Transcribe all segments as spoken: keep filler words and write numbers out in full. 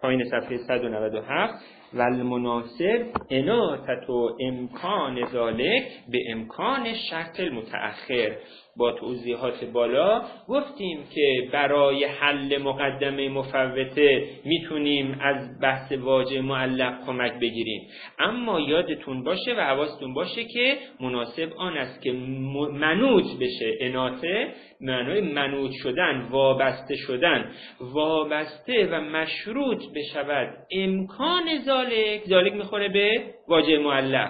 پایین صفحه صد و نود و هفت و المناسب اناتت و امکان ذالک به امکان شرط المتأخر. با توضیحات بالا گفتیم که برای حل مقدمه مفوته میتونیم از بحث واجب معلق کمک بگیریم، اما یادتون باشه و حواستون باشه که مناسب آن است که منوط بشه. اناته معنای منوط شدن، وابسته شدن، وابسته و مشروط بشود امکان ذالک. ذالک میخوره به واجب معلق.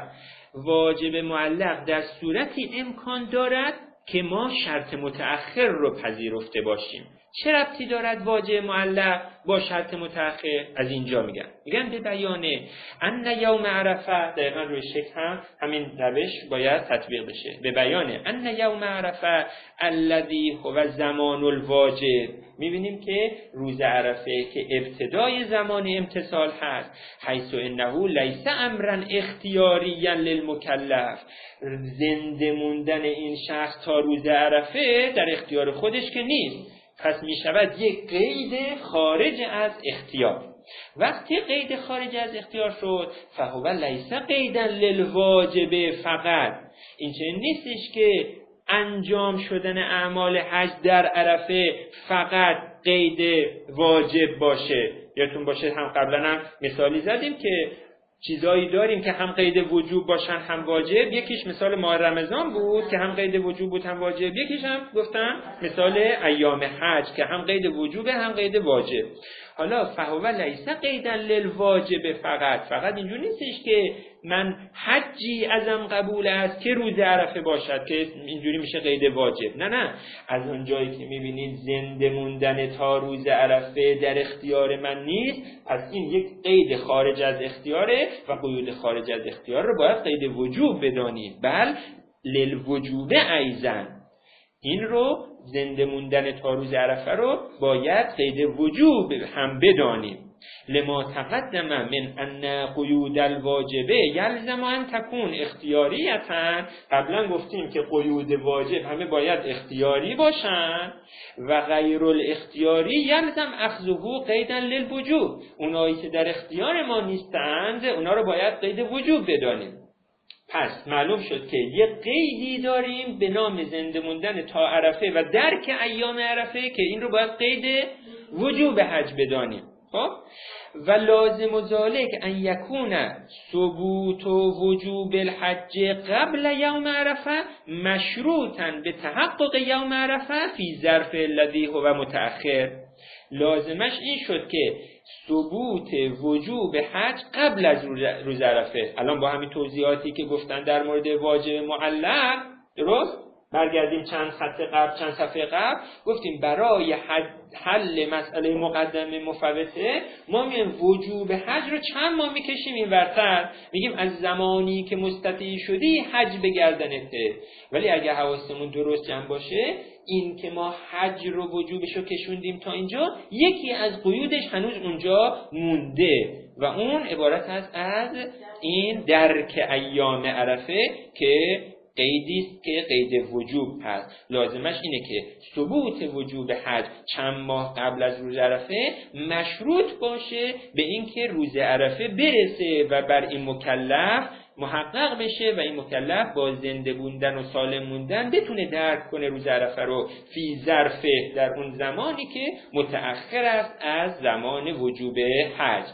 واجب معلق در صورتی امکان دارد که ما شرط متأخر رو پذیرفته باشیم. چه ربطی دارد واجب معلق با شرط متأخر؟ از اینجا میگن میگن به بیانه ان یوم عرفه، دقیقا روی شکل هم همین روش باید تطبیق بشه. به بیانه ان یوم عرفه الذی هو زمان الواجب، میبینیم که روز عرفه که ابتدای زمان امتثال هست، حیث انه لیس امرا اختیاریا للمکلف، زنده موندن این شخص تا روز عرفه در اختیار خودش که نیست، پس می شود یک قید خارج از اختیار. وقتی قید خارج از اختیار شد فهو لیس قیدا للواجب فقط، این چه نیستش که انجام شدن اعمال حج در عرفه فقط قید واجب باشه. یادتون باشه هم قبلا هم مثالی زدیم که چیزایی داریم که هم قید وجوب باشن هم واجب. یکیش مثال ماه رمضان بود که هم قید وجوب بود هم واجب. یکیش هم گفتم مثال ایام حج که هم قید وجوب هم قید واجب. حالا فهو لیس قیدا للواجب فقط، فقط اینجوری نیستش که من حجی ازم قبول است که روز عرفه باشد که اینجوری میشه قید واجب. نه نه، از اون جایی که میبینید زنده موندن تا روز عرفه در اختیار من نیست، پس این یک قید خارج از اختیاره و قیود خارج از اختیار رو باید قید وجوب بدانید. بل للوجوب ایضا، این رو زنده موندن تا روز عرفه رو باید قید وجوب هم بدانیم. لما تقدم من ان قیود الواجبه یلزم ان تکون اختیاریتا، قبلا گفتیم که قیود واجب همه باید اختیاری باشن و غیر الاختیاری یلزم اخذه قیدا للوجوب، اونایی که در اختیار ما نیستند اونا رو باید قید وجوب بدانیم. پس معلوم شد که یک قیدی داریم به نام زنده موندن تا عرفه و درک ایام عرفه که این رو باید قید وجوب حج بدانیم. خب و لازم ذالک ان یکون ثبوت وجوب الحج قبل یوم عرفه مشروطا به تحقق یوم عرفه فی ظرف الذی هو متأخر. لازمش این شد که ثبوت وجوب حج قبل از روز عرفه. الان با همین توضیحاتی که گفتن در مورد واجب معلق، درست؟ برگردیم چند خط قبل، چند صفحه قبل گفتیم برای حل مسئله مقدمه مفوته ما میگیم وجوب حج رو چند ماه میکشیم این ورتر، میگیم از زمانی که مستطیع شدی حج به گردنته. ولی اگه حواسمون درست جمع باشه این که ما حج رو وجوبش رو کشوندیم تا اینجا، یکی از قیودش هنوز اونجا مونده و اون عبارت است از این درک ایام عرفه که قیدی است که قید وجوب هست. لازمش اینه که ثبوت وجوب حج چند ماه قبل از روز عرفه مشروط باشه به اینکه روز عرفه برسه و بر این مکلف محقق بشه و این مکلف با زنده موندن و سالم موندن بتونه درک کنه روز عرفه رو فی ظرفه، در اون زمانی که متأخر است از زمان وجوب حج.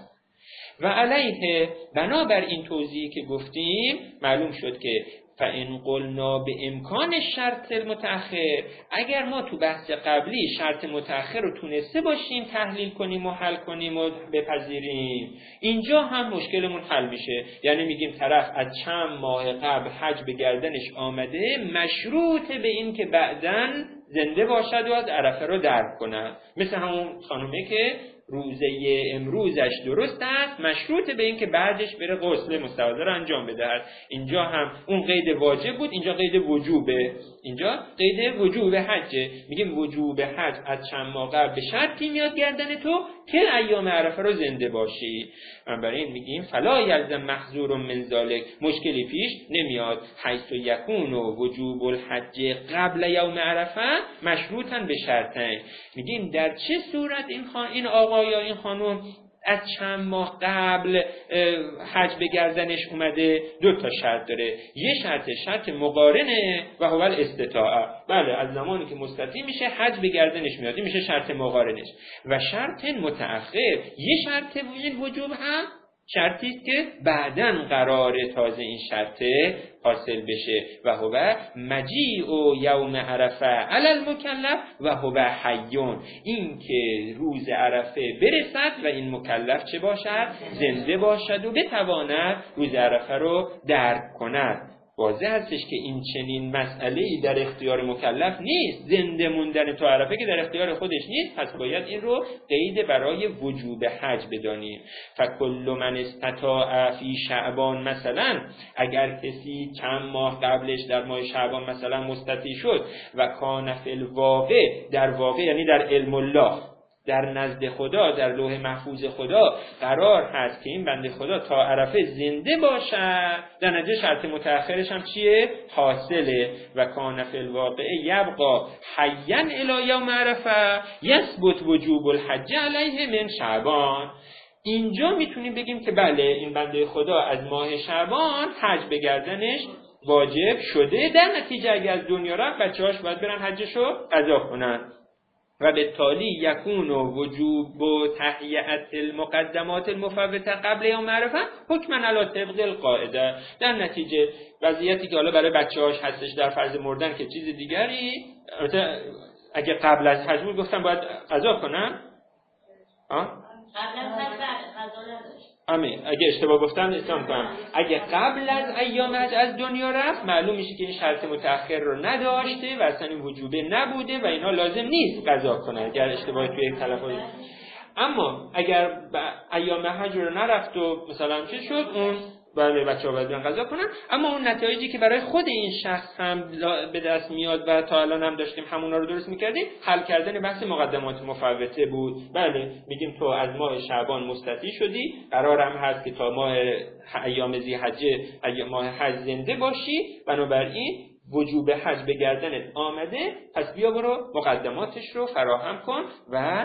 و علیه بنابر این توضیحی که گفتیم معلوم شد که فَإِنْ قُلْنَا به امکان شرط المتأخر، اگر ما تو بحث قبلی شرط متأخر رو تونسته باشیم تحلیل کنیم و حل کنیم و بپذیریم، اینجا هم مشکلمون حل میشه. یعنی میگیم طرف از چند ماه قبل حج به گردنش آمده، مشروط به این که بعداً زنده باشد و از عرفه رو درک کنه. مثل همون خانومه که روزه امروزش درست است، مشروط به این که بعدش بره غسل مستحاضه رو انجام بدهد. اینجا هم اون قید واجب بود، اینجا قید وجوبه. اینجا قید وجوب حجه. میگیم وجوب حج از چند ماه قبل به شرطی میاد گردن تو که ایام عرفه رو زنده باشی. بنابراین میگیم فلا یلزم محظور من ذالک، مشکلی پیش نمیاد. حیث یکون وجوب الحج قبل یوم عرفه مشروطا به شرطین. میگیم در چه صورت این خان این آقا یا این خانم از چند ماه قبل حج به گردنش اومده دو تا شرط داره. یه شرط شرط مقارنه و هو الاستطاعه. بله از زمانی که مستطیع میشه حج به گردنش میاد میشه شرط مقارنش. و شرط متأخر، یه شرط این وجوب هم شرطی است که بعداً قراره تازه این شرط حاصل بشه و هو مجیء یوم عرفه علی المکلف و هو حیون، این که روز عرفه برسد و این مکلف چه باشد؟ زنده باشد و بتواند روز عرفه رو درک کند. واضح هستش که این چنین مسئله‌ای در اختیار مکلف نیست. زنده موندن تو عرفه که در اختیار خودش نیست، پس باید این رو قید برای وجوب حج بدانیم. فکل من استطاع فی شعبان، مثلا اگر کسی چند ماه قبلش در ماه شعبان مثلا مستطیع شد و کان فی الواقع، در واقع یعنی در علم الله، در نزد خدا، در لوح محفوظ خدا قرار هست که این بنده خدا تا عرفه زنده باشد، در نتیجه شرط متأخرش هم چیه؟ حاصله. و کان فی الواقع یبقى حیا الی یوم عرفه یثبت وجوب الحج علیه من شعبان. اینجا میتونیم بگیم که بله این بنده خدا از ماه شعبان حج به گردنش واجب شده، در نتیجه اگر از دنیا رفت بچه‌هاش باید برن حجشو قضا کنن. و به تالی یکون وجوب و تهیئت المقدمات المفوته قبل یوم عرفه حکما علی طبق القاعده. در نتیجه وضعیتی که حالا برای بچه‌هاش هستش در فرض مردن که چیز دیگری، اگه قبل از حج بود گفتم باید قضا کنن، ها قبل از حج قضا نداشت. امین. اگه اشتباه گفتم اصلاح کنم. اگه قبل از ایام حج از دنیا رفت معلوم میشه که این شرط متأخر رو نداشته و اصلا این وجوبه نبوده و اینا لازم نیست قضا کنه اگر اشتباهی توی یک تلفظ. اما اگر ایام حج رو نرفت و مثلا چه شد، اون بله بچه‌ها باید بیان قضا کنن. اما اون نتایجی که برای خود این شخص هم به دست میاد و تا الان هم داشتیم همونا رو درست میکردیم، حل کردن بحث مقدمات مفوته بود. بله میگیم تو از ماه شعبان مستطیع شدی، قرارم هست که تا ماه ایام ذی‌حجه ایام ماه حج زنده باشی، بنابراین وجوب حج به گردنت آمده، پس بیا برو مقدماتش رو فراهم کن و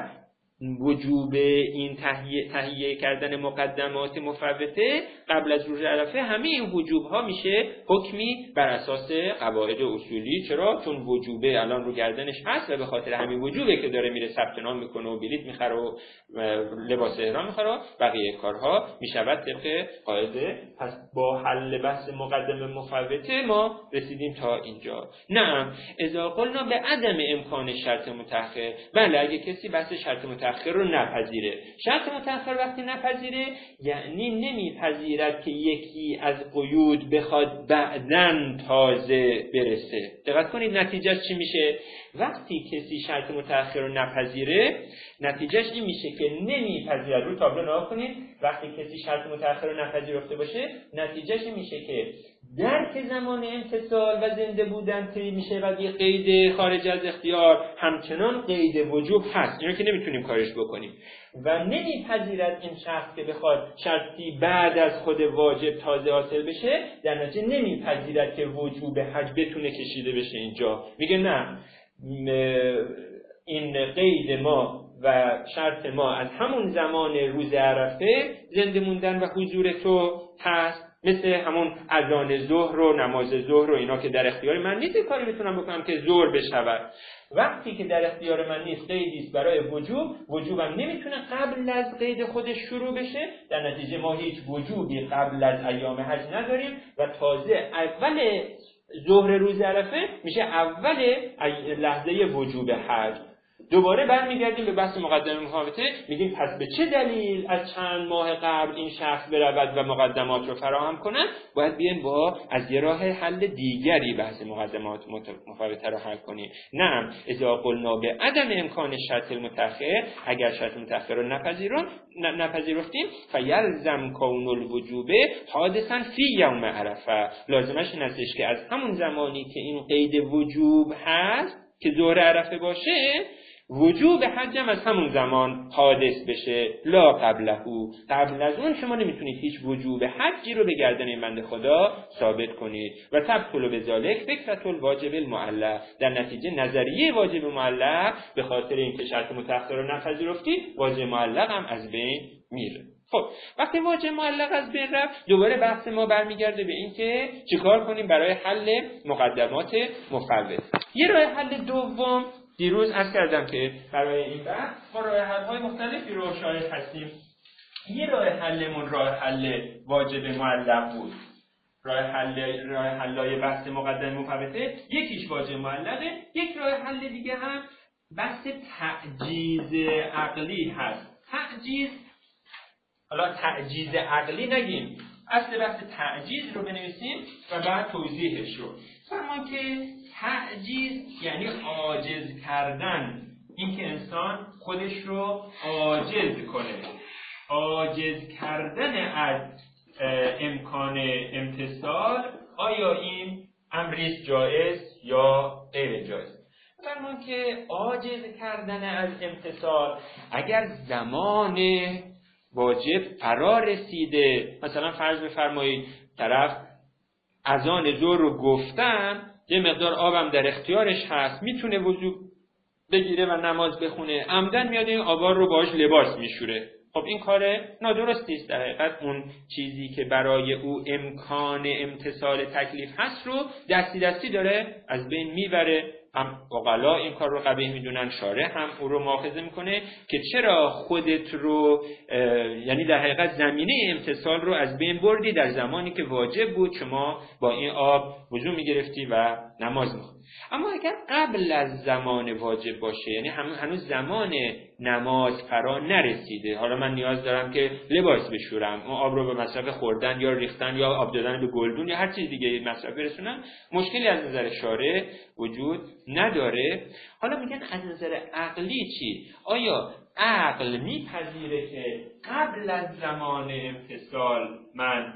وجوب این تهیه تهیه کردن مقدمات مفوته قبل از روز عرفه، همه این وجوب ها میشه حکمی بر اساس قواعد اصولی. چرا؟ چون وجوبه الان رو گردنش هست و به خاطر همین وجوبه که داره میره ثبت نام میکنه و بلیط میخره و لباس احرام میخره و بقیه کارها میشود طبق قاعده. پس با حل بحث مقدمه مفوته ما رسیدیم تا اینجا. نه اذا قلنا به عدم امکان شرط متأخر، بله اگه کسی بحث شرط متأخر رو نپذیره، شرط متأخر وقتی نپذیره یعنی نمیپذیرد که یکی از قیود بخواد بعداً تازه برسه. دقت کنید نتیجهش چی میشه؟ وقتی کسی شرط متأخر رو نپذیره نتیجهش این میشه که نمیپذیرد. رو تابلو نگاه کنید، وقتی کسی شرط متأخر رو نپذیرفته باشه نتیجهش این میشه که درک زمان انفصال و زنده بودن طی میشه و یه قید خارج از اختیار همچنان قید وجوب هست، اینا که نمیتونیم کارش بکنیم. و نمیپذیرد این شخص که بخواد شرطی بعد از خود واجب تازه حاصل بشه، در نتیجه نمیپذیرد که وجوب حج بتونه کشیده بشه اینجا. میگه نه، این قید ما و شرط ما از همون زمان روز عرفه زنده موندن و حضور تو هست، مثل همون اذان ظهر و نماز ظهر و اینا که در اختیار من نیست کاری میتونم بکنم که ظهر بشود. وقتی که در اختیار من نیست قیدی است برای وجوب، وجوبم نمیتونه قبل از قید خودش شروع بشه، در نتیجه ما هیچ وجوبی قبل از ایام حج نداریم و تازه اول ظهر روز عرفه میشه اول لحظه وجوب حج. دوباره برمیگردیم به بحث مقدمه مفوته، میگیم پس به چه دلیل از چند ماه قبل این شخص برود و مقدمات رو فراهم کنه؟ باید بیایم با از یه راه حل دیگری بحث مقدمات مفوته رو حل کنیم. نه اذا قلنا به عدم امکان شرط المتأخر، اگر شرط متأخر رو نپذیرون نپذیرفتیم فیلزم کون الوجوب حادثا فی یوم عرفه، لازمش این استش که از همون زمانی که این قید وجوب هست که ظهر عرفه باشه وجوب حجم از همون زمان حادث بشه، لا قبله. قبل از اون شما نمیتونید هیچ وجوب حجی رو به گردن این بنده خدا ثابت کنید. و تبطل بذالک فکرة الواجب المعلق، در نتیجه نظریه واجب معلق به خاطر اینکه شرط متأخر رو نپذیرفتی، واجب معلق هم از بین میره. خب وقتی واجب معلق از بین رفت، دوباره بحث ما برمیگرده به این که چیکار کنیم برای حل مقدمات مفوض. یه راه حل دوم، دیروز عرض کردم که برای این بحث ما راه حل‌های مختلفی رو شاهد هستیم. یه راه حلمون راه حل واجب معلق بود. راه حل راه حل‌های بحث مقدمه مفوضه یکیش واجب معلقه، یک راه حل دیگه هم بحث تعجیز عقلی هست. تعجیز، حالا تعجیز عقلی نگیم، اصل بحث تعجیز رو بنویسیم و بعد توضیحش رو. فرمان که تعجیز یعنی عاجز کردن، این که انسان خودش رو عاجز کنه، عاجز کردن از امکان امتثال. آیا این امریست جایز یا غیر جایز؟ فرمان که عاجز کردن از امتثال اگر زمان واجب فرا رسیده، مثلا فرض بفرمایید طرف اذان ظهر رو گفتن، یه مقدار آبم در اختیارش هست، میتونه وضو بگیره و نماز بخونه، عمدن میاد این آبا رو باهاش لباس میشوره. خب این کار نادرستی است. در حقیقت اون چیزی که برای او امکان امتثال تکلیف هست رو دستی دستی داره از بین میبره. هم عقلا این کار رو قبیح میدونن، شارع هم او رو مؤاخذه میکنه که چرا خودت رو، یعنی در حقیقت زمینه امتثال رو از بین بردی در زمانی که واجب بود شما با این آب وضو میگرفتی و نماز میخوندی. اما اگر قبل از زمان واجب باشه، یعنی هنوز زمان نماز فرا نرسیده، حالا من نیاز دارم که لباس بشورم، اون آب رو به مصرف خوردن یا ریختن یا آب دادن به گلدون یا هر چیز دیگه مصرف برسونم، مشکلی از نظر شارع وجود نداره. حالا میگن از نظر عقلی چی؟ آیا عقل میپذیره که قبل از زمان امتثال من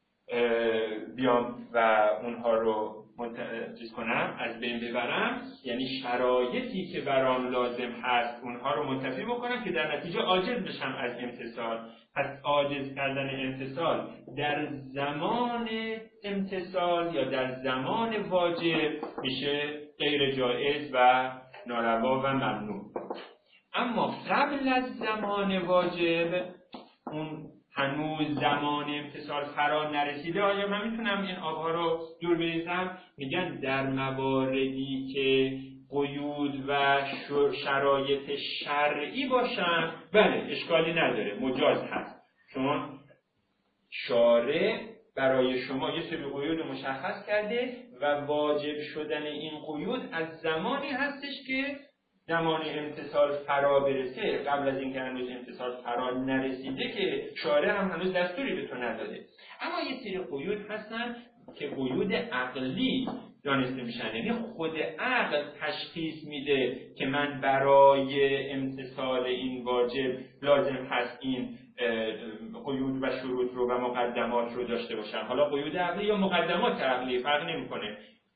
بیام و اونها رو چیز کنم، از بین ببرم، یعنی شرایطی که برام لازم هست اونها رو منتفی بکنم که در نتیجه عاجز بشم از امتثال؟ پس عاجز کردن امتثال در زمان امتثال یا در زمان واجب میشه غیر جایز و ناروا و ممنوع. اما قبل از زمان واجب، اون هنوز زمان امتثال فرا نرسیده، آیا من میتونم این آبها رو دور بریزم؟ میگن در مواردی که قیود و شرایط شرعی باشن، بله اشکالی نداره، مجاز هست، چون شارع برای شما یه سری قیود مشخص کرده و واجب شدن این قیود از زمانی هستش که زمان امتثال فرا برسه. قبل از اینکه هنوز امتثال فرا نرسیده که شارع هم هنوز دستوری به تو نداده. اما یه سری قیود هستن که قیود عقلی دانسته میشن، یعنی خود عقل تشخیص میده که من برای امتثال این واجب لازم هست این قیود و شروط رو و مقدمات رو داشته باشم. حالا قیود عقلی یا مقدمات عقلی فرق نمیکنه.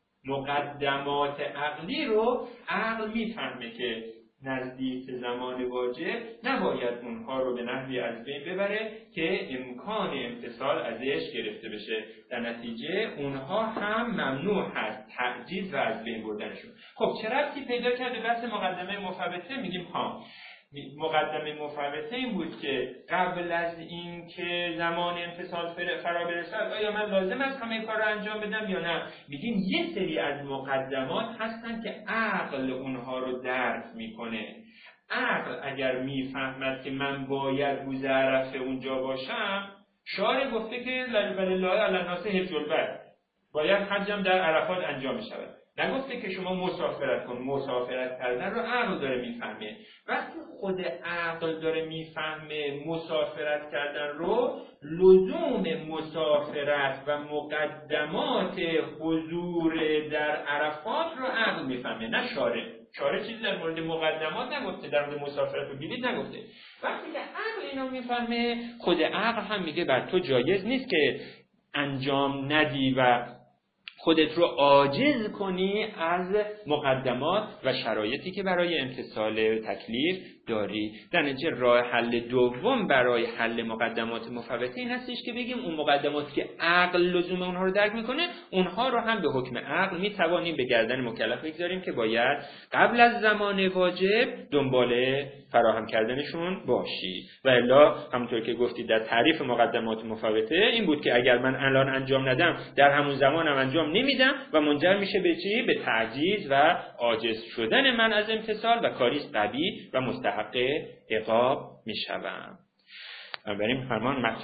مقدمات عقلی رو عقل میفهمه که نزدیک زمان واجب نباید اونها رو به نحوی از بین ببره که امکان امتثال ازش گرفته بشه، در نتیجه اونها هم ممنوع هست تعجیز و از بین بردنشون. خب چه ربطی پیدا کرده بحث مقدمه مفوضه؟ میگیم ها، مقدمه مفوضه این بود که قبل از این که زمان امتثال فرا برسد آیا من لازم است همه کار رو انجام بدم یا نه؟ میگیم یه سری از مقدمات هستن که عقل اونها رو درک میکنه. عقل اگر میفهمد که من باید روز عرفه اونجا باشم، شارع گفته که ولله علی الناس حج البیت، باید حجم در عرفات انجام شود، نگفته که شما مسافرت کن. مسافرت کردن رو عقل داره میفهمه. وقتی خود عقل داره میفهمه مسافرت کردن رو، لزوم مسافرت و مقدمات حضور در عرفات رو عقل میفهمه، نه شارع. شارع چیزی در مورد مقدمات نگفته، در مورد مسافرت و بلیط نگفته. وقتی که عقل اینو میفهمه، خود عقل هم میگه بر تو جایز نیست که انجام ندی و خودت رو عاجز کنی از مقدمات و شرایطی که برای امتثال تکلیف داری. در نتیجه راه حل دوم برای حل مقدمات مفوته این هستش که بگیم اون مقدماتی که عقل لزوم اونها رو درک میکنه، اونها رو هم به حکم عقل میتوانیم به گردن مکلف بگذاریم که باید قبل از زمان واجب دنبال فراهم کردنشون باشی. و الا همونطور که گفتید در تعریف مقدمات مفوته این بود که اگر من الان انجام ندم در همون زمانم انجام نمیدم و منجر میشه به چی؟ به تعجیز و عاجز شدن من از امتثال و کاری قبیح و مستحق عقاب میشوم. بریم فرمان مت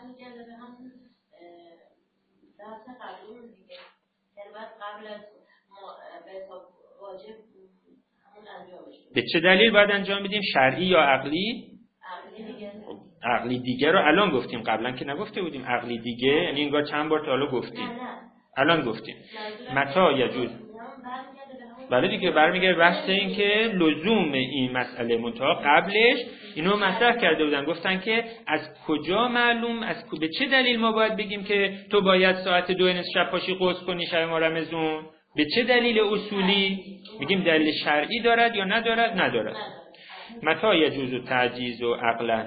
به چه دلیل باید انجام بدیم؟ شرعی یا عقلی؟ عقلی دیگه رو الان گفتیم، قبلا که نگفته بودیم. عقلی دیگه یعنی انگار چند بار تا حالا گفتیم، الان گفتیم متا یجوز. بله دیگه برمیگرده بحث این که لزوم این مسئله منتها قبلش اینو مطرح کرده بودن، گفتن که از کجا معلوم، از به چه دلیل ما باید بگیم که تو باید ساعت دو نصف شب پاشی غسل کنی شب ما رمضان؟ به چه دلیل اصولی؟ میگیم دلیل شرعی دارد یا ندارد؟ ندارد. متا یجوز و تعجیز و عقلا،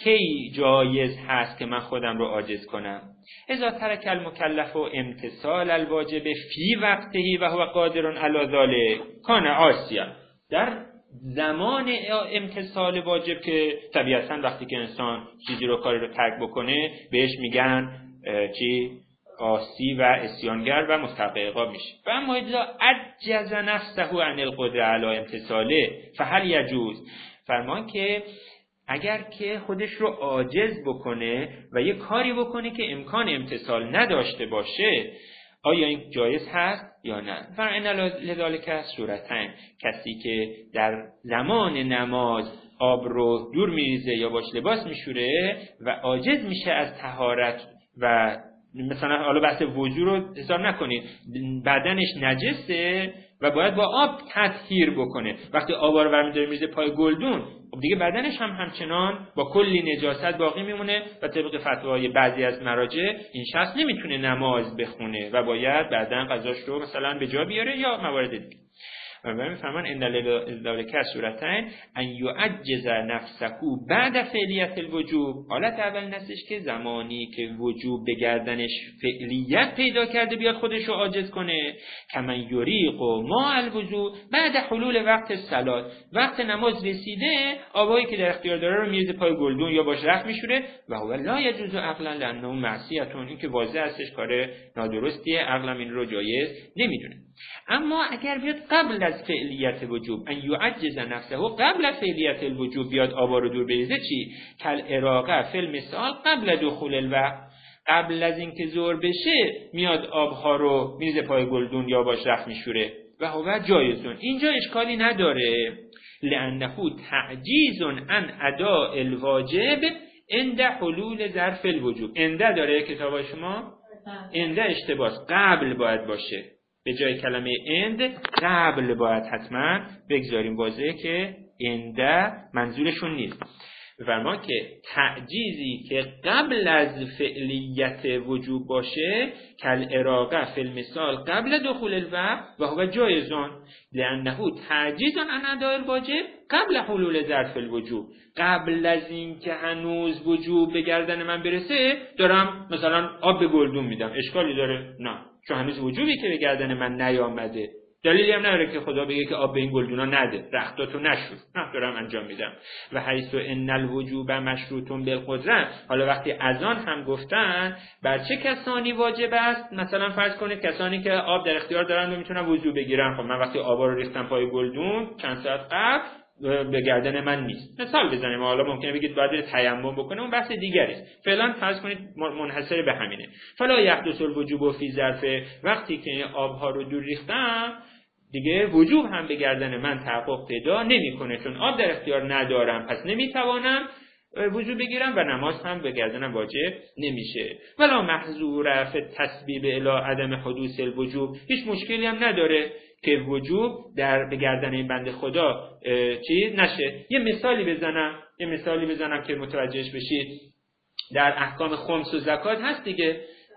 کی جایز هست که من خودم رو عاجز کنم؟ اذا ترک المکلف و امتثال الواجب فی وقتهی و هو قادر علی ذلک کان عاصیا. در زمان امتثال واجب که طبیعتاً وقتی که انسان چیزی رو کاری رو ترک بکنه بهش میگن چی؟ عاصی و عصیانگر و مستحق عقاب میشه. و اما اذا عجز نفسه عن القدره علی امتثاله فهل یجوز، فرمان که اگر که خودش رو عاجز بکنه و یه کاری بکنه که امکان امتثال نداشته باشه، آیا این جایز هست یا نه؟ فان لذالک صورتین، کسی که در زمان نماز آب رو دور میریزه یا باش لباس میشوره و عاجز میشه از طهارت و مثلا حالا بحث وضو رو حساب نکنید، بدنش نجسه و باید با آب تطهیر بکنه، وقتی آب رو برمی‌داره میریزه پای گلدون خب دیگه بدنش هم همچنان با کلی نجاست باقی میمونه و طبق فتوای بعضی از مراجع این شخص نمیتونه نماز بخونه و باید بعداً قضاش رو مثلا به جا بیاره یا موارد دیگه. و میفهمن ان لذالک صورتین ان یعجز نفسه بعد فعلیت الوجوب. حالت اول نستش که زمانی که وجوب به گردنش فعلیت پیدا کرده بیاد خودش رو عاجز کنه، کمن یریق و ما الوضو بعد حلول وقت صلات، وقت نماز رسیده آبایی که در اختیار داره رو میریزه پای گلدون یا باش رخت میشوره و هو لا یجوز عقلا لانه معصیتون، این که واضح هستش کار نادرستیه، عقلم این رو جایز نمیدونه. اما اگر بیاد قبل از فعلیت وجوب ان یعجز نفسه قبل از فعلیت الوجوب بیاد آبا رو دور بریزه، چی؟ کل اراقه فی المثال قبل دخول الوقت، قبل از اینکه ظهر بشه میاد آبها رو میریزه پای گلدون یا باش رخت میشوره و هو جایزون، اینجا اشکالی نداره. لانه تعجیز عن اداء الواجب عند حلول ظرف الوجوب. انده داره کتاب شما؟ انده اشتباس، قبل باید باشه، به جای کلمه اند قبل باید حتما بگذاریم، واضحه که انده منظورشون نیست. بفرما که تعجیزی که قبل از فعلیت وجوب باشه کل اراقه فی المثال قبل دخول الوقت و هو جایزون لانه تعجیز عن اداء الواجب قبل حلول ظرف الوجوب، قبل از این که هنوز وجوب به گردن من برسه دارم مثلا آب به گلدون میدم، اشکالی داره؟ نه، چون هنوز وجوبی که به گردن من نیامده، دلیلی هم نداره که خدا بگه که آب به این گلدونا نده، رختاتو نشو، نه دارم انجام میدم. و حیث ان الوجوب مشروط بالقدره، حالا وقتی از آن هم گفتن بر چه کسانی واجب است؟ مثلا فرض کنید کسانی که آب در اختیار دارن و میتونن وضو بگیرن، خب من وقتی آبا رو ریختم پای گلدون چند ساعت قبل به گردن من نیست. مثال بزنیم، حالا ممکنه بگید باید تیمم بکنه، اون بحث دیگری است. فعلا فرض کنید منحصر به همینه. فلا یحدث الوجوب فی ظرف، وقتی که آبها رو دور ریختم دیگه وجوب هم به گردن من تحقق پیدا نمیکنه، چون آب در اختیار ندارم، پس نمیتوانم وضو بگیرم و نماز هم به گردنم واجب نمیشه. ولا محظور فی التسبیب الی عدم حدوث الوجوب، هیچ مشکلی هم نداره که وجوب در به گردن این بنده خدا چی نشه. یه مثالی بزنم یه مثالی بزنم که متوجهش بشید. در احکام خمس و زکات هست دیگه،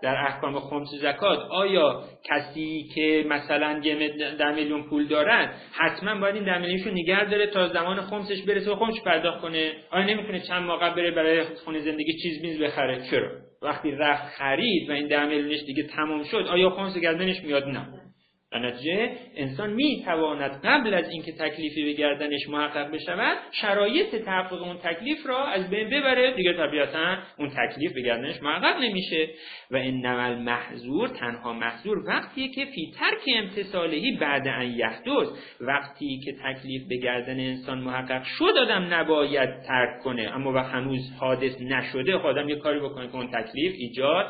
در احکام خمس زکات آیا کسی که مثلا ده میلیون پول دارد حتما باید این ده میلیونشو نگه داره تا زمان خمسش برسه و خمسش پرداخت کنه؟ آیا نمیتونه چند ماه قبل بره برای خونه زندگی چیز میز بخره؟ چرا؟ وقتی رفت خرید و این ده میلیونش دیگه تمام شد آیا خمس گردنش میاد؟ نه. در نتیجه انسان میتواند قبل از اینکه تکلیفی به گردنش محقق بشود شرایط تحقق اون تکلیف را از بین ببره، دیگه طبیعتا اون تکلیف به گردنش محقق نمیشه. و انما المحظور، تنها محظور وقتیه که فی ترک امتثالهی بعد ان یحدث، وقتی که تکلیف به گردن انسان محقق شد آدم نباید ترک کنه، اما وقت هنوز حادث نشده آدم یه کاری بکنه که اون تکلیف ایجاد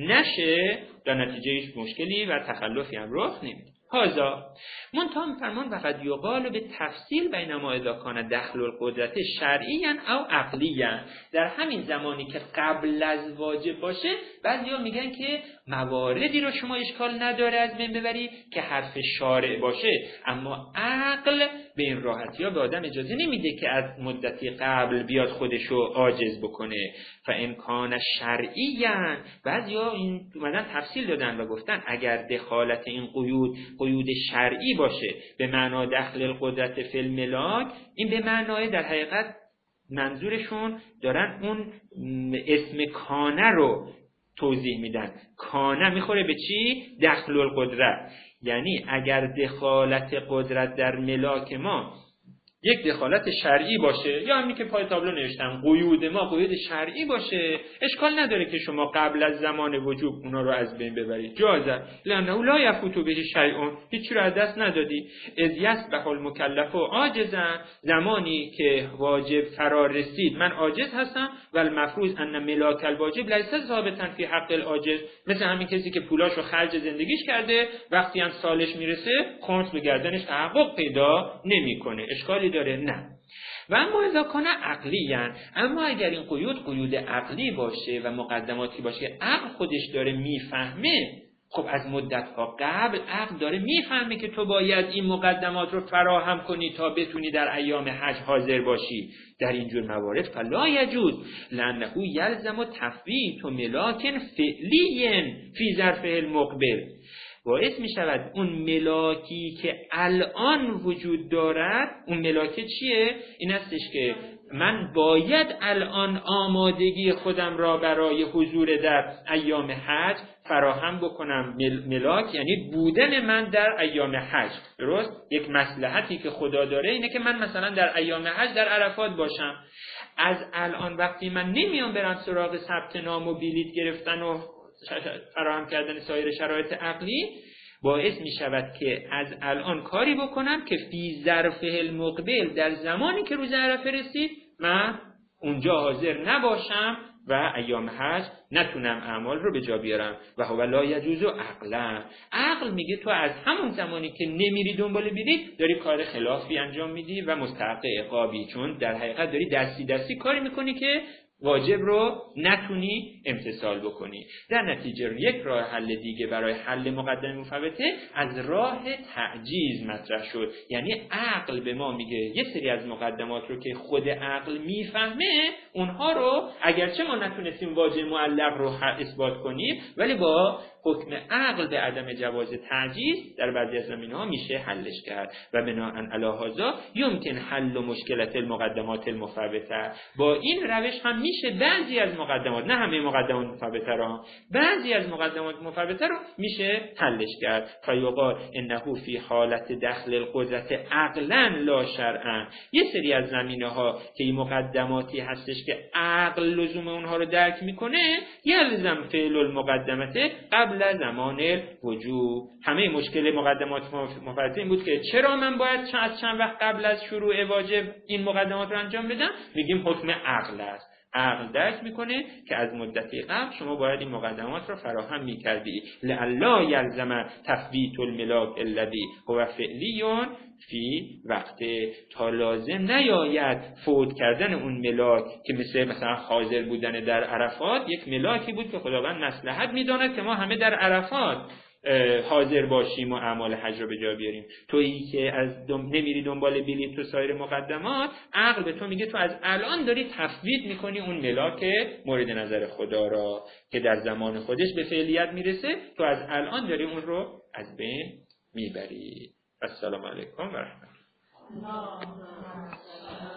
نشه، در نتیجه هیچ مشکلی و تخلفی هم رخ نمیده. هذا منتها میفرمان وقد یقال به تفصیل بینما اذا کان دخل القدرت شرعیا او عقلیا، در همین زمانی که قبل از واجب باشه بعضیا میگن که مواردی رو شما اشکال نداره از بین ببری که حرف شارع باشه، اما عقل به این راحتی ها به آدم اجازه نمیده که از مدتی قبل بیاد خودشو عاجز بکنه. فامکان شرعیا، بعضیا این اومدن تفصیل دادن و گفتن اگر دخالت این قیود قیود شرعی باشه به معنا دخل القدرت فی الملاک، این به معنای در حقیقت منظورشون دارن اون اسم کانه رو توضیح میدن. کانه میخوره به چی؟ دخل القدرت. یعنی اگر دخالت قدرت در ملاک ما یک دخالت شرعی باشه، یا همین که پای تابلو نوشتم قیود ما قیود شرعی باشه، اشکال نداره که شما قبل از زمان وجوب اونا رو از بین ببرید. جازه لانه لا یفوت به شیء، هیچی رو از دست ندادی. اذ یصبح المکلف عاجزا، زمانی که واجب فرا رسید من عاجز هستم، و المفروض ان ملاک الواجب لیس ثابتا فی حق العاجز، مثل همین کسی که پولاشو خرج زندگیش کرده وقتی هم سالش میرسه خمس به گردنش تحقق پیدا نمیکنه. اشکالی داره؟ نه. و اما اذا کان عقلیاً، اما اگر این قیود قیود عقلی باشه و مقدماتی باشه عقل خودش داره میفهمه، خب از مدت‌ها قبل عقل داره میفهمه که تو باید این مقدمات رو فراهم کنی تا بتونی در ایام حج حاضر باشی، در اینجور موارد فلا یجوز لانه یلزم تفویت ملاک فعلی فی ظرفه المقبل، باعث می شود اون ملاکی که الان وجود دارد، اون ملاک چیه؟ این هستش که من باید الان آمادگی خودم را برای حضور در ایام حج فراهم بکنم. ملاک یعنی بودن من در ایام حج. درست؟ یک مصلحتی که خدا داره اینه که من مثلا در ایام حج در عرفات باشم. از الان وقتی من نمیام برم سراغ ثبت نام و بلیط گرفتن و فراهم کردن سایر شرایط عقلی، باعث می شود که از الان کاری بکنم که فی ظرفه المقبل، در زمانی که روز عرفه رسید من اونجا حاضر نباشم و ایام حج نتونم اعمال رو به جا بیارم. و هو لا یجوز عقلا، عقل میگه تو از همون زمانی که نمیری دنبال بلیط داری کار خلافی انجام میدی و مستحق عقابی، چون در حقیقت داری دستی دستی کاری میکنی که واجب رو نتونی امتثال بکنی. در نتیجه یک راه حل دیگه برای حل مقدمه مفوته از راه تعجیز مطرح شد. یعنی عقل به ما میگه یه سری از مقدمات رو که خود عقل میفهمه اونها رو اگرچه ما نتونستیم واجب معلق رو اثبات کنیم، ولی با حکم عقل به عدم جواز تعجیز در بعضی از زمینه‌ها میشه حلش کرد. و بناء علی هذا یمکن حل مشکلات المقدمات المفوته، با این روش هم میشه بعضی از مقدمات، نه همه مقدمات مفوته را، بعضی از مقدمات مفوته رو میشه حلش کرد. فیقال انه فی حالت دخل القدرت عقلا لا شرعا، یه سری از زمینه‌ها که این مقدماتی هستش که عقل لزوم اونها رو درک میکنه، یلزم فعل المقدمات قبل زمان وجوب. همه مشکل مقدمات مفوته این بود که چرا من باید از چند وقت قبل از شروع واجب این مقدمات رو انجام بدم؟ میگیم حکم عقل است. عقل درک میکنه که از مدتی قبل شما باید این مقدمات رو فراهم میکردی. لعلا یلزم تثبیت الملاک الذی هو فعلی فی وقت، تا لازم نیاید فوت کردن اون ملاک که مثل مثلا حاضر بودن در عرفات، یک ملاکی بود که خداوند مصلحت میداند که ما همه در عرفات حاضر باشیم و اعمال حج رو به جا بیاریم. تویی که از دم... نمیری دنبال بلیط تو سایر مقدمات، عقل به تو میگه تو از الان داری تفویض میکنی اون ملاک مورد نظر خدا را که در زمان خودش به فعلیت میرسه، تو از الان داری اون رو از بین میبری. السلام علیکم و رحمت الله.